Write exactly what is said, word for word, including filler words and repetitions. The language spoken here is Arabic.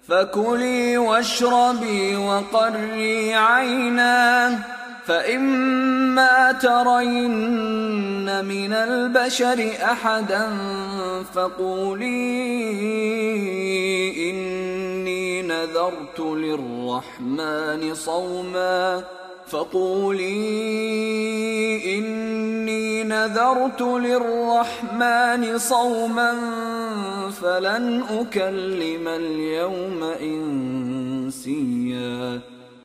فكلي واشربي وقري عينا، فإما ترين من البشر أحدا فقولي إني نذرت للرحمن صوما فقولي إني نذرت للرحمن صوما فلن أكلم اليوم إنسيا.